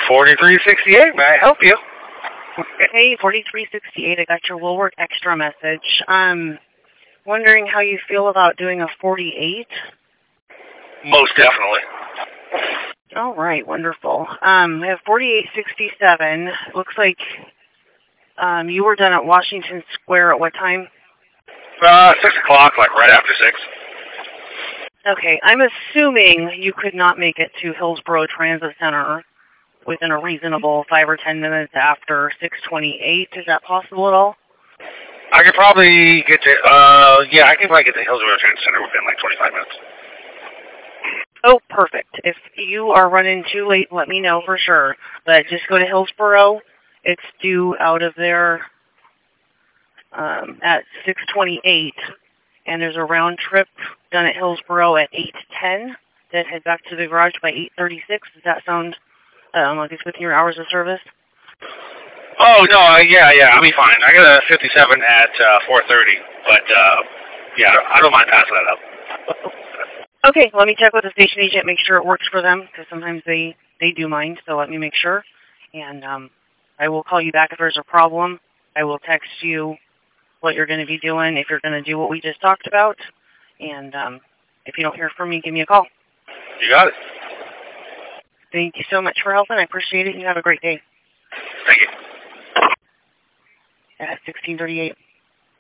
4368, may I help you? Hey, 4368, I got your Woolwork Extra message. Wondering how you feel about doing a 48? Most definitely. All right, wonderful. We have 4867. Looks like you were done at Washington Square at what time? 6 o'clock, like right after 6. Okay, I'm assuming you could not make it to Hillsborough Transit Center within a reasonable 5 or 10 minutes after 6:28. Is that possible at all? I could probably get to, I can probably get to Hillsborough Transit Center within like 25 minutes. Oh, perfect. If you are running too late, let me know for sure. But just go to Hillsborough. It's due out of there at 6:28, and there's a round trip done at Hillsborough at 8:10 that head back to the garage by 8:36. Does that sound like it's within your hours of service? Oh, no, I'll be fine. I got a 57 at 4:30, but, I don't mind passing that up. Okay, let me check with the station agent, make sure it works for them, because sometimes they do mind, so let me make sure. And I will call you back if there's a problem. I will text you what you're going to be doing, if you're going to do what we just talked about. And if you don't hear from me, give me a call. You got it. Thank you so much for helping. I appreciate it. You have a great day. Thank you. At 1638.